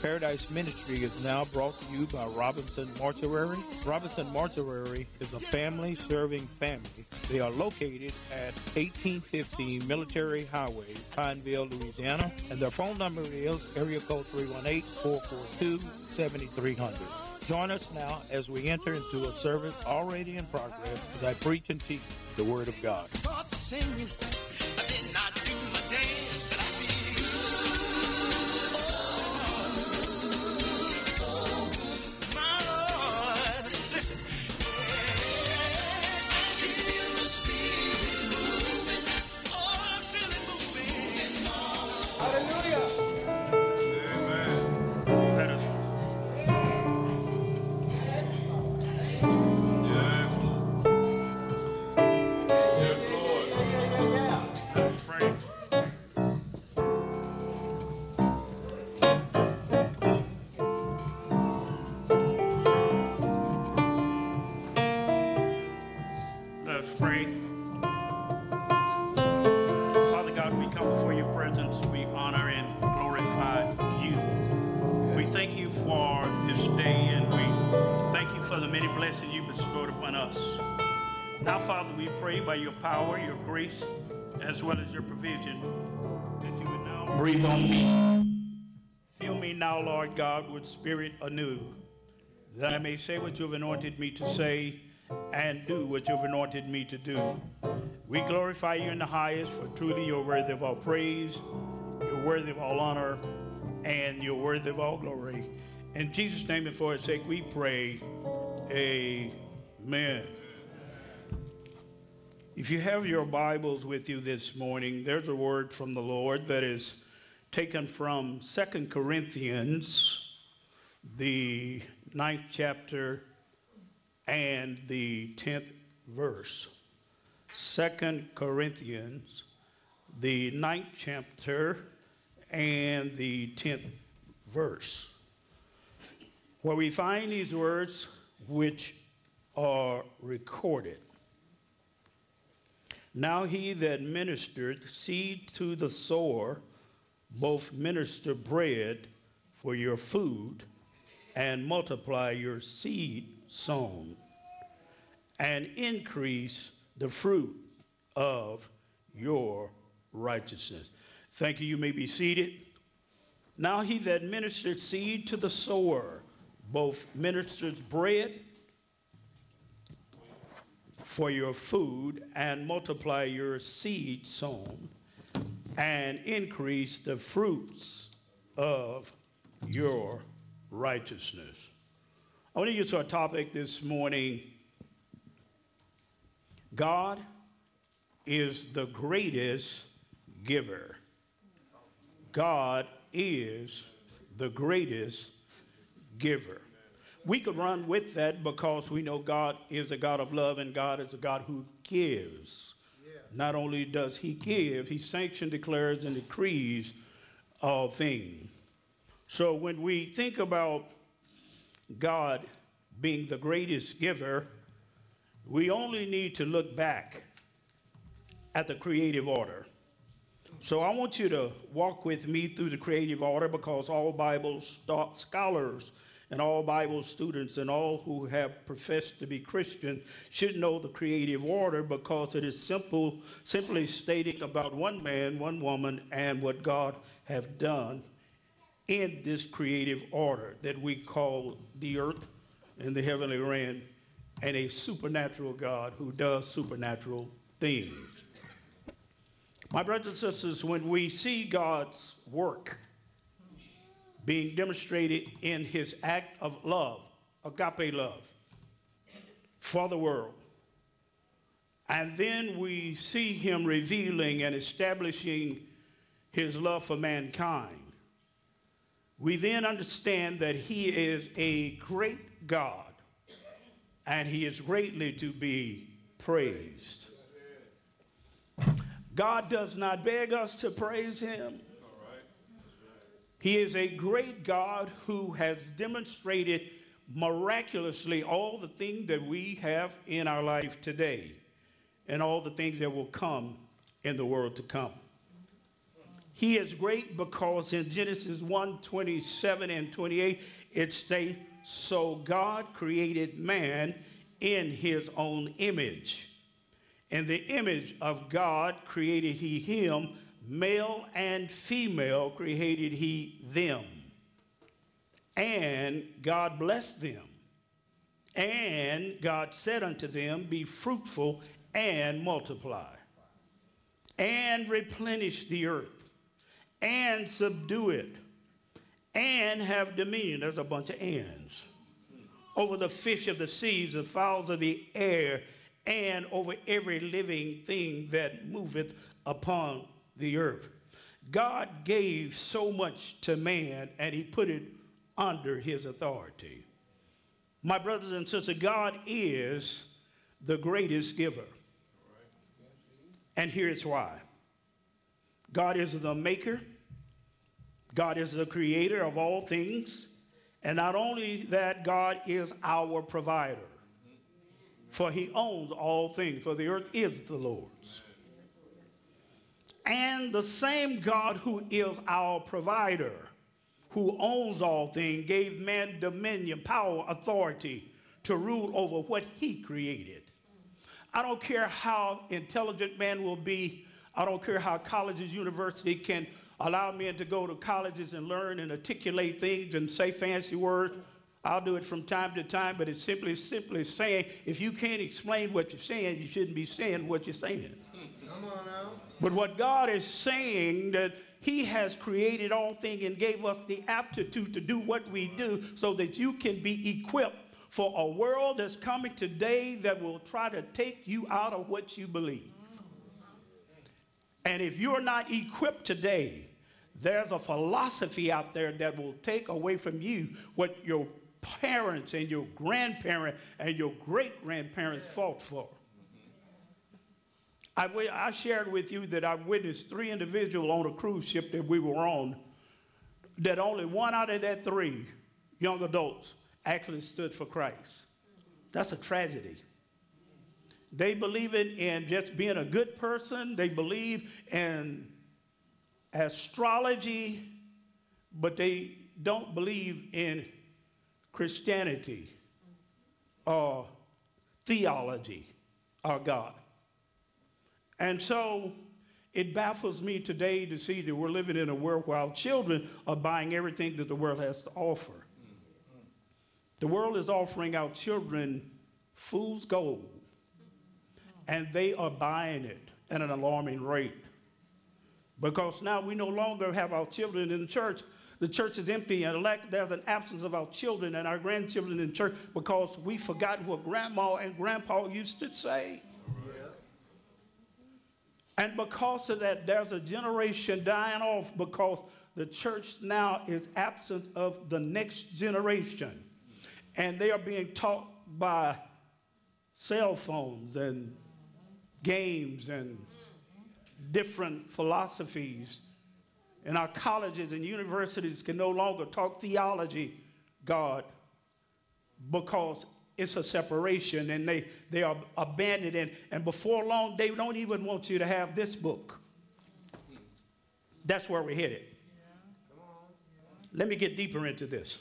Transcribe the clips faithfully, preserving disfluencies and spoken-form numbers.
Paradise Ministry is now brought to you by Robinson Mortuary. Robinson Mortuary is a family serving family. They are located at eighteen fifteen Military Highway, Pineville, Louisiana, and their phone number is area code three one eight, four four two, seven three zero zero. Join us now as we enter into a service already in progress as I preach and teach the Word of God. Start singing, I did not do my dance, and I feel my Lord. Listen, I can feel the Spirit moving, oh, I feel it moving. Hallelujah. Amen. Let us. Yes, Lord. Yes, Lord. Let us pray. Let us pray. Father God, we come before your presence. We honor and glorify you. We thank you for this day, and we thank you for the many blessings you bestowed upon us. Now, Father, we pray by your power, your grace, as well as your provision, that you would now breathe on me. Fill me now, Lord God, with spirit anew, that I may say what you have anointed me to say and do what you have anointed me to do. We glorify you in the highest, for truly you're worthy of all praise, you're worthy of all honor, and you're worthy of all glory. In Jesus' name and for his sake we pray, amen. If you have your Bibles with you this morning, there's a word from the Lord that is taken from Second Corinthians, the ninth chapter and the tenth verse. Second Corinthians, the ninth chapter and the tenth verse, where we find these words which are recorded. Now he that ministered seed to the sower, both minister bread for your food, and multiply your seed sown, and increase the fruit of your righteousness. Thank you. You may be seated. Now he that ministered seed to the sower, both ministers bread for your food, and multiply your seed sown, and increase the fruits of your righteousness. I want to use our topic this morning. God is the greatest giver. God is the greatest giver. We could run with that because we know God is a God of love, and God is a God who gives. Yeah. Not only does he give, he sanctions, declares, and decrees all things. So when we think about God being the greatest giver, we only need to look back at the creative order. So I want you to walk with me through the creative order, because all Bible scholars and all Bible students and all who have professed to be Christian should know the creative order, because it is simple, simply stating about one man, one woman, and what God have done in this creative order that we call the earth and the heavenly realm, and a supernatural God who does supernatural things. My brothers and sisters, when we see God's work being demonstrated in his act of love, agape love, for the world, and then we see him revealing and establishing his love for mankind, we then understand that he is a great God, and he is greatly to be praised. God does not beg us to praise him. He is a great God who has demonstrated miraculously all the things that we have in our life today, and all the things that will come in the world to come. He is great because in Genesis one twenty-seven and twenty-eight, it states, so God created man in his own image. In the image of God created he him, male and female created he them. And God blessed them. And God said unto them, be fruitful and multiply, and replenish the earth, and subdue it, and have dominion. There's a bunch of ands. Over the fish of the seas, the fowls of the air, and over every living thing that moveth upon the earth. God gave so much to man, and he put it under his authority. My brothers and sisters, God is the greatest giver. And here's why. God is the maker. God is the creator of all things. And not only that, God is our provider. For he owns all things, for the earth is the Lord's. And the same God who is our provider, who owns all things, gave man dominion, power, authority to rule over what he created. I don't care how intelligent man will be. I don't care how colleges, university can allow men to go to colleges and learn and articulate things and say fancy words. I'll do it from time to time, but it's simply, simply saying, if you can't explain what you're saying, you shouldn't be saying what you're saying. Come on now. But what God is saying, that he has created all things and gave us the aptitude to do what we do so that you can be equipped for a world that's coming today that will try to take you out of what you believe. And if you're not equipped today, there's a philosophy out there that will take away from you what your parents and your grandparents and your great-grandparents fought for. I, I shared with you that I witnessed three individuals on a cruise ship that we were on, that only one out of that three young adults actually stood for Christ. That's a tragedy. They believe in, in just being a good person. They believe in astrology, but they don't believe in Christianity or theology or God. And so it baffles me today to see that we're living in a world where our children are buying everything that the world has to offer. The world is offering our children fool's gold, and they are buying it at an alarming rate. Because now we no longer have our children in the church. The church is empty, and there's an absence of our children and our grandchildren in church because we've forgotten what grandma and grandpa used to say. And because of that, there's a generation dying off because the church now is absent of the next generation. And they are being taught by cell phones and games and different philosophies. And our colleges and universities can no longer talk theology, God, because it's a separation, and they, they are abandoned. And, and before long, they don't even want you to have this book. That's where we're headed. Let me get deeper into this.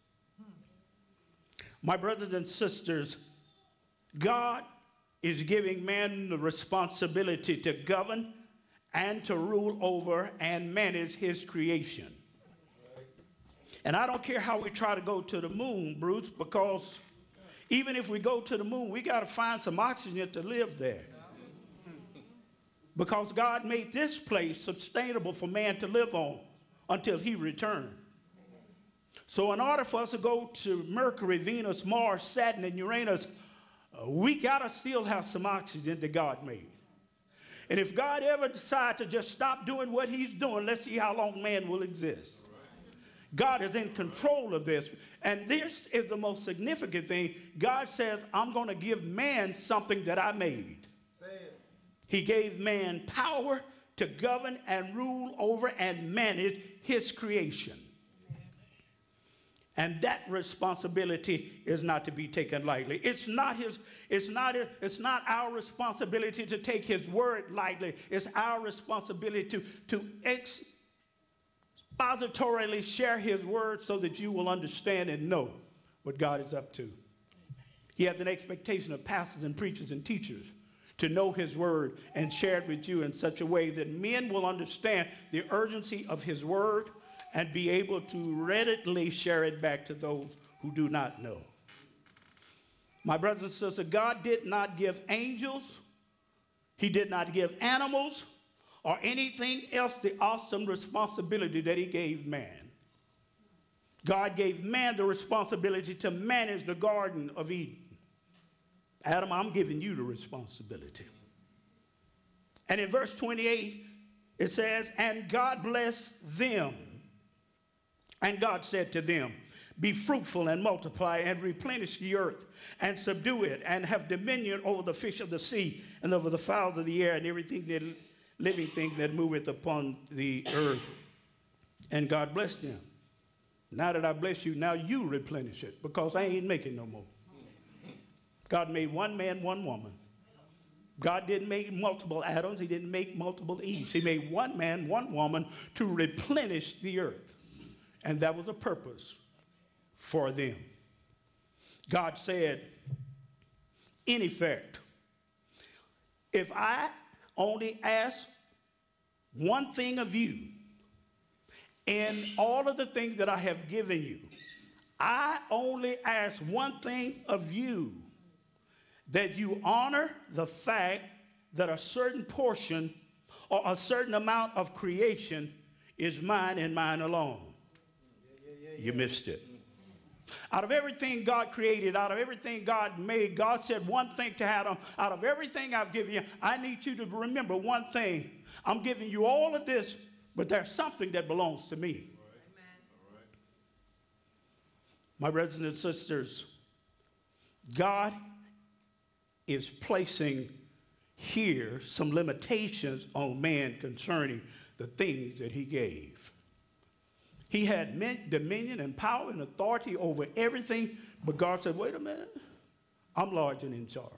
My brothers and sisters, God is giving man the responsibility to govern and to rule over and manage his creation. And I don't care how we try to go to the moon, Bruce, because even if we go to the moon, we got to find some oxygen to live there. Because God made this place sustainable for man to live on until he returned. So in order for us to go to Mercury, Venus, Mars, Saturn, and Uranus, uh, we got to still have some oxygen that God made. And if God ever decides to just stop doing what he's doing, let's see how long man will exist. God is in control of this. And this is the most significant thing. God says, I'm going to give man something that I made. Say it. He gave man power to govern and rule over and manage his creation. And that responsibility is not to be taken lightly. It's not his, it's not, it's not our responsibility to take his word lightly. It's our responsibility to, to ex, expositorily share his word so that you will understand and know what God is up to. He has an expectation of pastors and preachers and teachers to know his word and share it with you in such a way that men will understand the urgency of his word and be able to readily share it back to those who do not know. My brothers and sisters, God did not give angels, he did not give animals, or anything else the awesome responsibility that he gave man. God gave man the responsibility to manage the Garden of Eden. Adam, I'm giving you the responsibility. And in verse twenty-eight, it says, and God blessed them. And God said to them, be fruitful and multiply and replenish the earth and subdue it and have dominion over the fish of the sea and over the fowls of the air and everything that living thing that moveth upon the earth. And God blessed them. Now that I bless you, now you replenish it, because I ain't making no more. God made one man, one woman. God didn't make multiple Adams. He didn't make multiple Eves. He made one man, one woman to replenish the earth. And that was a purpose for them. God said, in effect, if I only ask one thing of you in all of the things that I have given you, I only ask one thing of you, that you honor the fact that a certain portion or a certain amount of creation is mine and mine alone. Yeah, yeah, yeah, yeah. You missed it. Out of everything God created, out of everything God made, God said one thing to Adam, out of everything I've given you, I need you to remember one thing. I'm giving you all of this, but there's something that belongs to me. All right. All right. My brothers and sisters, God is placing here some limitations on man concerning the things that he gave. He had dominion and power and authority over everything, but God said, wait a minute, I'm large and in charge.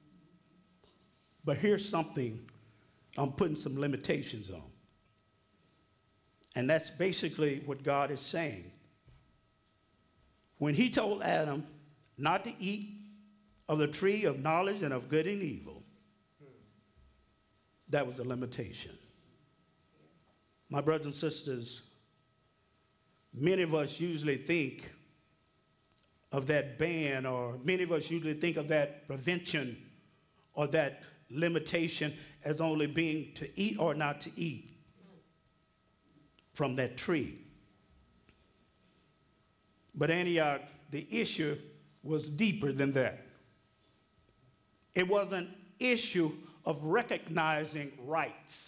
But here's something I'm putting some limitations on. And that's basically what God is saying. When he told Adam not to eat of the tree of knowledge and of good and evil, that was a limitation. My brothers and sisters, many of us usually think of that ban, or many of us usually think of that prevention or that limitation as only being to eat or not to eat from that tree. But Antioch, the issue was deeper than that. It was an issue of recognizing rights.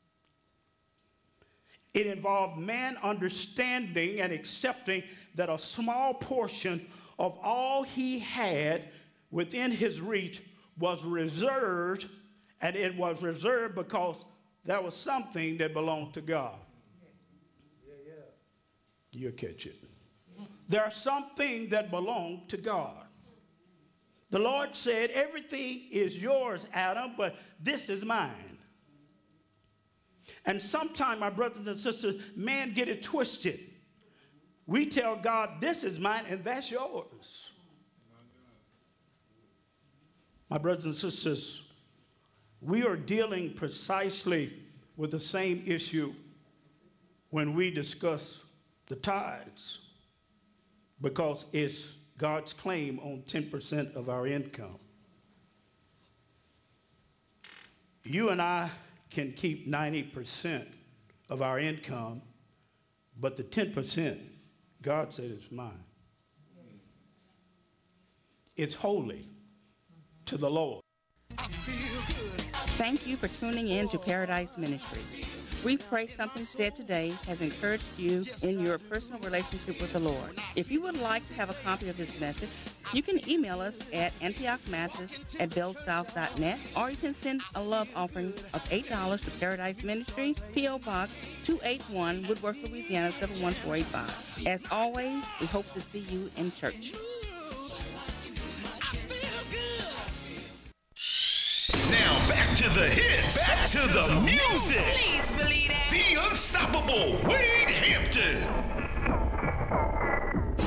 It involved man understanding and accepting that a small portion of all he had within his reach was reserved, and it was reserved because there was something that belonged to God. Yeah, yeah. You'll catch it. There are some things that belong to God. The Lord said, everything is yours, Adam, but this is mine. And sometimes, my brothers and sisters, man get it twisted. We tell God, this is mine and that's yours. My brothers and sisters, we are dealing precisely with the same issue when we discuss the tithes, because it's God's claim on ten percent of our income. You and I can keep ninety percent of our income, but the ten percent, God said, is mine. It's holy to the Lord. Thank you for tuning in to Paradise Ministry. We pray something said today has encouraged you in your personal relationship with the Lord. If you would like to have a copy of this message, you can email us at antiochmathis at bellsouth dot net, or you can send a love offering of eight dollars to Paradise Ministry, P O. Box two eighty-one, Woodworth, Louisiana seven one four eight five. As always, we hope to see you in church. Now back to the hits, back to the music. Please believe that. the unstoppable Wade Hampton.